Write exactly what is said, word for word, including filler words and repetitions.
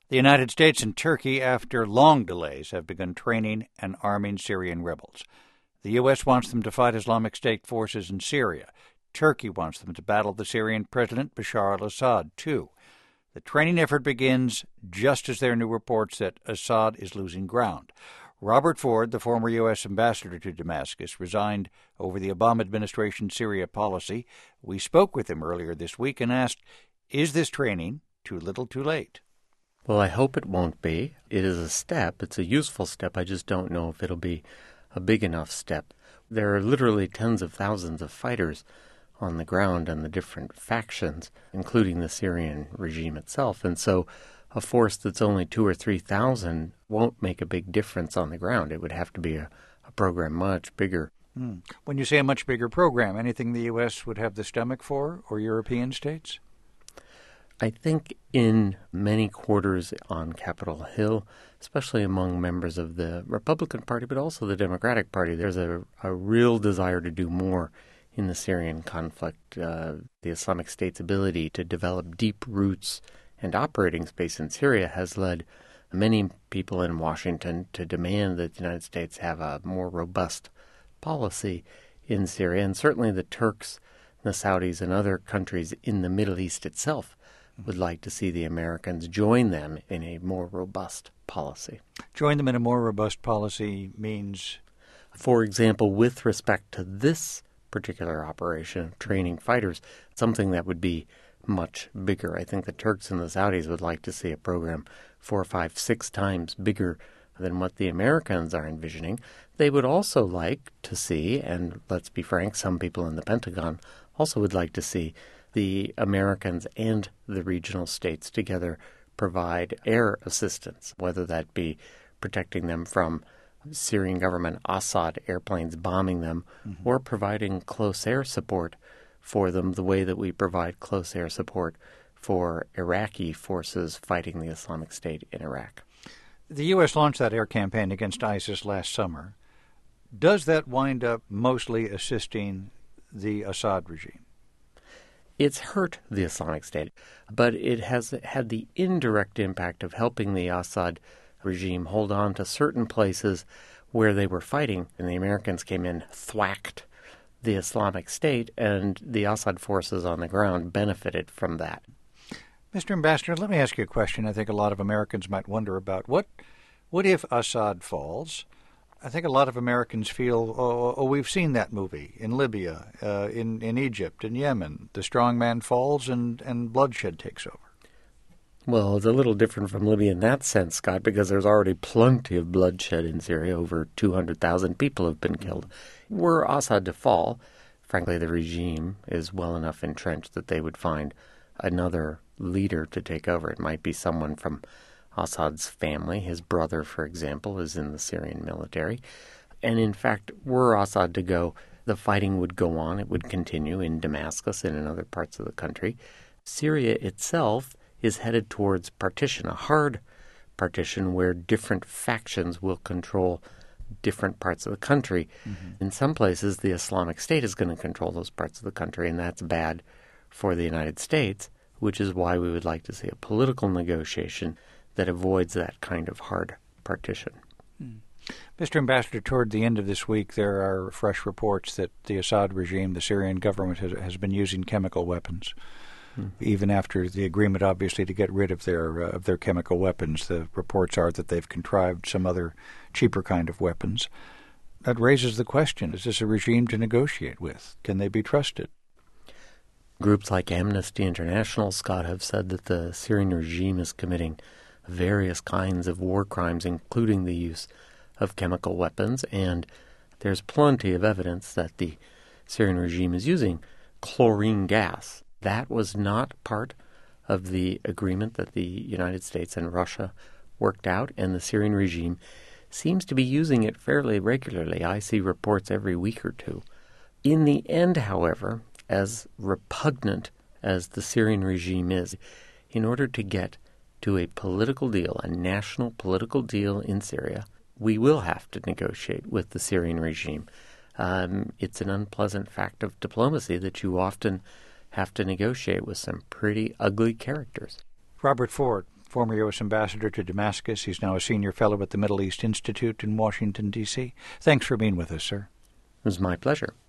The United States and Turkey, after long delays, have begun training and arming Syrian rebels. The U S wants them to fight Islamic State forces in Syria. Turkey wants them to battle the Syrian President Bashar al-Assad, too. The training effort begins just as there are new reports that Assad is losing ground. Robert Ford, the former U S ambassador to Damascus, resigned over the Obama administration's Syria policy. We spoke with him earlier this week and asked, is this training too little too late? Well, I hope it won't be. It is a step. It's a useful step. I just don't know if it'll be a big enough step. There are literally tens of thousands of fighters on the ground and the different factions, including the Syrian regime itself. And so a force that's only two or three thousand won't make a big difference on the ground. It would have to be a, a program much bigger. Hmm. When you say a much bigger program, anything the U S would have the stomach for, or European states? I think in many quarters on Capitol Hill, especially among members of the Republican Party, but also the Democratic Party, there's a, a real desire to do more in the Syrian conflict. Uh, the Islamic State's ability to develop deep roots and operating space in Syria has led many people in Washington to demand that the United States have a more robust policy in Syria. And certainly the Turks, the Saudis, and other countries in the Middle East itself would like to see the Americans join them in a more robust policy. Join them in a more robust policy means? For example, with respect to this particular operation, training fighters, something that would be much bigger. I think the Turks and the Saudis would like to see a program four, five, six times bigger than what the Americans are envisioning. They would also like to see, and let's be frank, some people in the Pentagon also would like to see the Americans and the regional states together provide air assistance, whether that be protecting them from Syrian government Assad airplanes bombing them, mm-hmm. or providing close air support for them the way that we provide close air support for Iraqi forces fighting the Islamic State in Iraq. The U S launched that air campaign against ISIS last summer. Does that wind up mostly assisting the Assad regime? It's hurt the Islamic State, but it has had the indirect impact of helping the Assad regime hold on to certain places where they were fighting, and the Americans came in, thwacked the Islamic State, and the Assad forces on the ground benefited from that. Mister Ambassador, let me ask you a question I think a lot of Americans might wonder about. What, what if Assad falls? I think a lot of Americans feel, oh, oh we've seen that movie in Libya, uh, in, in Egypt, in Yemen. The strong man falls and, and bloodshed takes over. Well, it's a little different from Libya in that sense, Scott, because there's already plenty of bloodshed in Syria. Over two hundred thousand people have been killed. Were Assad to fall, frankly, the regime is well enough entrenched that they would find another leader to take over. It might be someone from Assad's family. His brother, for example, is in the Syrian military. And in fact, were Assad to go, the fighting would go on. It would continue in Damascus and in other parts of the country. Syria itself is headed towards partition, a hard partition where different factions will control different parts of the country. Mm-hmm. In some places, the Islamic State is going to control those parts of the country, and that's bad for the United States, which is why we would like to see a political negotiation that avoids that kind of hard partition. Mm. Mister Ambassador, toward the end of this week, there are fresh reports that the Assad regime, the Syrian government, has, has been using chemical weapons. Mm-hmm. Even after the agreement, obviously, to get rid of their uh, of their chemical weapons. The reports are that they've contrived some other cheaper kind of weapons. That raises the question, is this a regime to negotiate with? Can they be trusted? Groups like Amnesty International, Scott, have said that the Syrian regime is committing various kinds of war crimes, including the use of chemical weapons, and there's plenty of evidence that the Syrian regime is using chlorine gas. That was not part of the agreement that the United States and Russia worked out, and the Syrian regime seems to be using it fairly regularly. I see reports every week or two. In the end, however, as repugnant as the Syrian regime is, in order to get to a political deal, a national political deal in Syria, we will have to negotiate with the Syrian regime. Um, it's an unpleasant fact of diplomacy that you often have to negotiate with some pretty ugly characters. Robert Ford, former U S ambassador to Damascus. He's now a senior fellow at the Middle East Institute in Washington, D C Thanks for being with us, sir. It was my pleasure.